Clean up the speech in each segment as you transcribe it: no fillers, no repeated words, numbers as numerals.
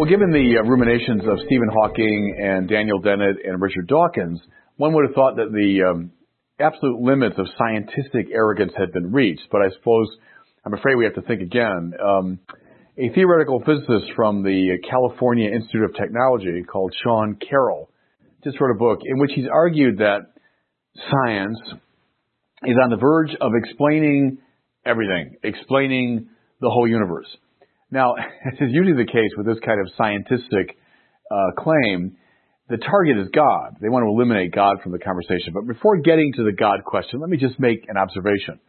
Given the ruminations of Stephen Hawking and Daniel Dennett and Richard Dawkins, one would have thought that the absolute limits of scientific arrogance had been reached, but I'm afraid we have to think again. A theoretical physicist from the California Institute of Technology called Sean Carroll just wrote a book in which he's argued that science is on the verge of explaining everything, explaining the whole universe. Now, as is usually the case with this kind of scientific claim, the target is God. They want to eliminate God from the conversation. But before getting to the God question, let me just make an observation.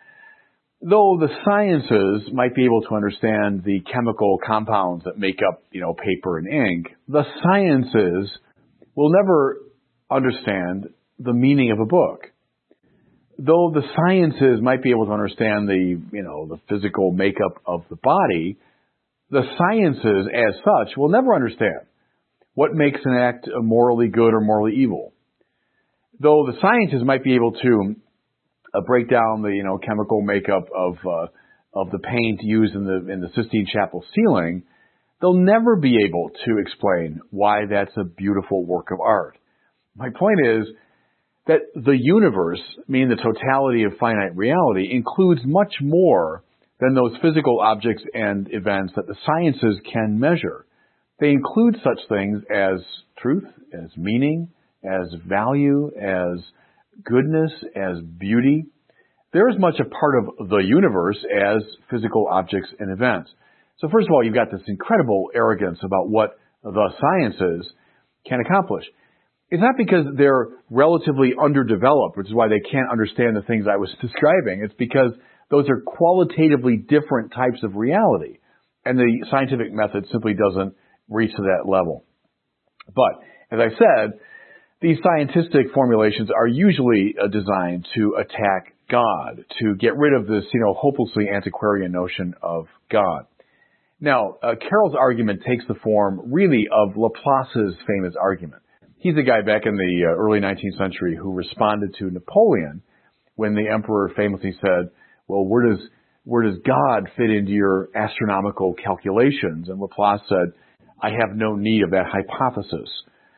Though the sciences might be able to understand the chemical compounds that make up, paper and ink, the sciences will never understand the meaning of a book. Though the sciences might be able to understand the physical makeup of the body, the sciences as such will never understand what makes an act morally good or morally evil. Though the sciences might be able to break down the chemical makeup of the paint used in the Sistine Chapel ceiling, they'll never be able to explain why that's a beautiful work of art. My point is that the universe, meaning the totality of finite reality, includes much more than those physical objects and events that the sciences can measure. They include such things as truth, as meaning, as value, as goodness, as beauty. They're as much a part of the universe as physical objects and events. So first of all, you've got this incredible arrogance about what the sciences can accomplish. It's not because they're relatively underdeveloped, which is why they can't understand the things I was describing. It's because those are qualitatively different types of reality, and the scientific method simply doesn't reach to that level. But, as I said, these scientific formulations are usually designed to attack God, to get rid of this, hopelessly antiquarian notion of God. Now, Carroll's argument takes the form, really, of Laplace's famous argument. He's the guy back in the early 19th century who responded to Napoleon when the emperor famously said, well, where does God fit into your astronomical calculations? And Laplace said, I have no need of that hypothesis.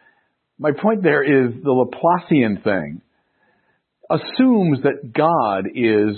My point there is the Laplacian thing assumes that God is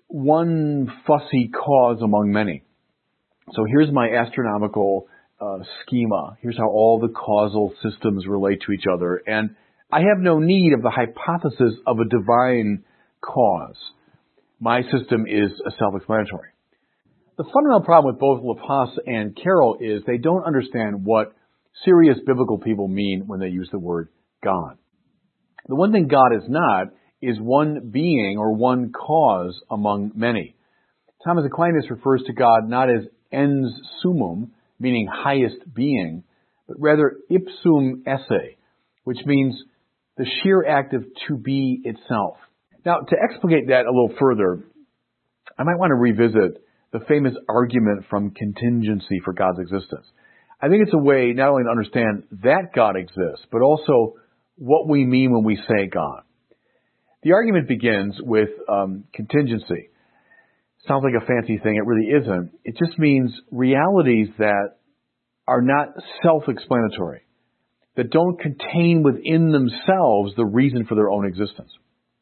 one fussy cause among many. So here's my astronomical schema. Here's how all the causal systems relate to each other. And I have no need of the hypothesis of a divine cause. My system is self-explanatory. The fundamental problem with both Laplace and Carroll is they don't understand what serious biblical people mean when they use the word God. The one thing God is not is one being or one cause among many. Thomas Aquinas refers to God not as ens summum, meaning highest being, but rather ipsum esse, which means the sheer act of to be itself. Now, to explicate that a little further, I might want to revisit the famous argument from contingency for God's existence. I think it's a way not only to understand that God exists, but also what we mean when we say God. The argument begins with contingency. Sounds like a fancy thing. It really isn't. It just means realities that are not self-explanatory, that don't contain within themselves the reason for their own existence.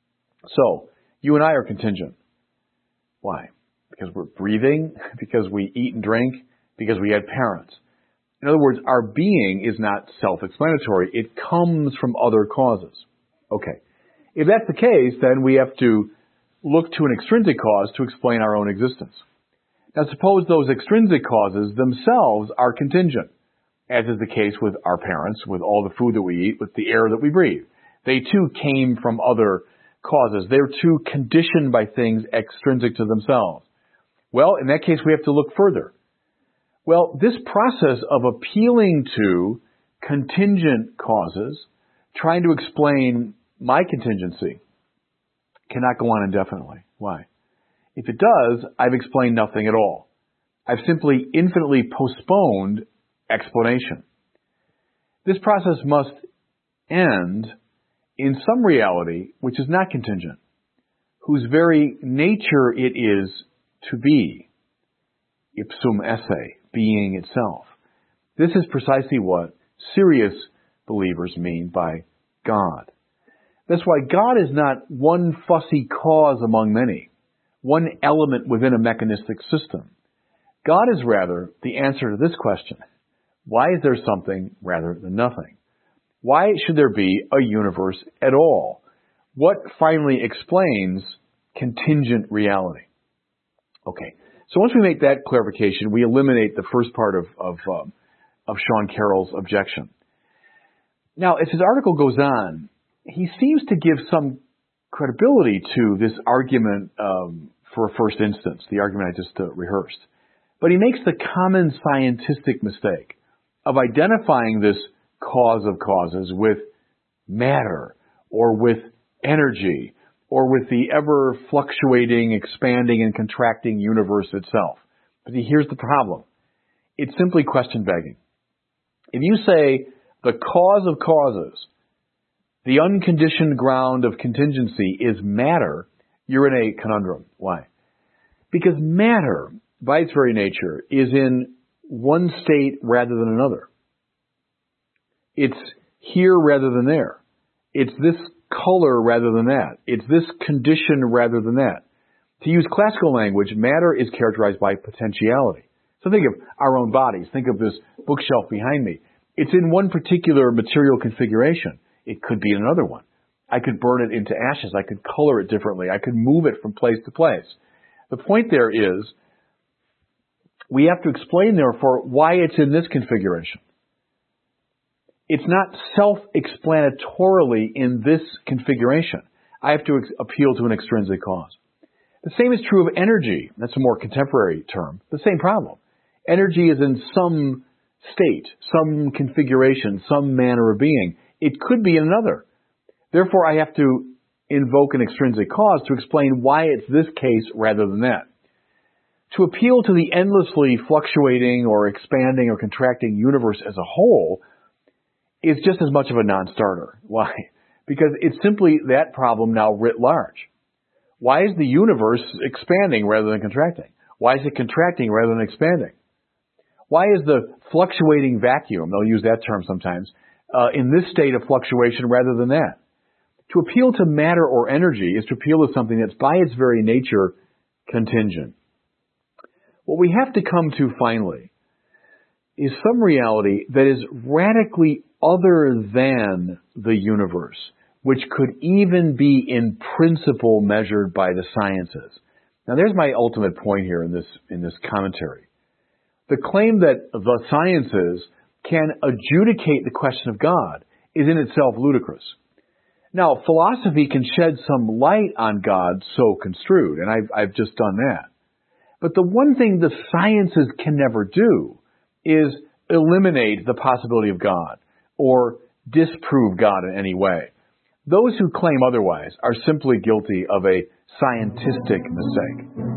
So, you and I are contingent. Why? Because we're breathing, because we eat and drink, because we had parents. In other words, our being is not self-explanatory. It comes from other causes. Okay. If that's the case, then we have to look to an extrinsic cause to explain our own existence. Now, suppose those extrinsic causes themselves are contingent, as is the case with our parents, with all the food that we eat, with the air that we breathe. They too came from other causes. They're too conditioned by things extrinsic to themselves. Well, in that case, we have to look further. Well, this process of appealing to contingent causes, trying to explain my contingency, cannot go on indefinitely. Why? If it does, I've explained nothing at all. I've simply infinitely postponed explanation. This process must end in some reality which is not contingent, whose very nature it is to be, ipsum esse, being itself. This is precisely what serious believers mean by God. That's why God is not one fussy cause among many, one element within a mechanistic system. God is rather the answer to this question. Why is there something rather than nothing? Why should there be a universe at all? What finally explains contingent reality? Okay, so once we make that clarification, we eliminate the first part of Sean Carroll's objection. Now, as his article goes on, he seems to give some credibility to this argument for a first instance, the argument I just rehearsed. But he makes the common scientific mistake of identifying this cause of causes with matter or with energy or with the ever fluctuating, expanding, and contracting universe itself. But here's the problem. It's simply question begging. If you say the cause of causes, the unconditioned ground of contingency is matter, you're in a conundrum. Why? Because matter, by its very nature, is in one state rather than another. It's here rather than there. It's this color rather than that. It's this condition rather than that. To use classical language, matter is characterized by potentiality. So think of our own bodies. Think of this bookshelf behind me. It's in one particular material configuration. It could be in another one. I could burn it into ashes. I could color it differently. I could move it from place to place. The point there is, we have to explain, therefore, why it's in this configuration. It's not self-explanatorily in this configuration. I have to appeal to an extrinsic cause. The same is true of energy. That's a more contemporary term. The same problem. Energy is in some state, some configuration, some manner of being. It could be in another. Therefore, I have to invoke an extrinsic cause to explain why it's this case rather than that. To appeal to the endlessly fluctuating or expanding or contracting universe as a whole is just as much of a non-starter. Why? Because it's simply that problem now writ large. Why is the universe expanding rather than contracting? Why is it contracting rather than expanding? Why is the fluctuating vacuum, they'll use that term sometimes, in this state of fluctuation rather than that? To appeal to matter or energy is to appeal to something that's by its very nature contingent. What we have to come to finally is some reality that is radically other than the universe, which could even be in principle measured by the sciences. Now there's my ultimate point here in this commentary. The claim that the sciences can adjudicate the question of God is in itself ludicrous. Now, philosophy can shed some light on God so construed, and I've just done that. But the one thing the sciences can never do is eliminate the possibility of God or disprove God in any way. Those who claim otherwise are simply guilty of a scientific mistake.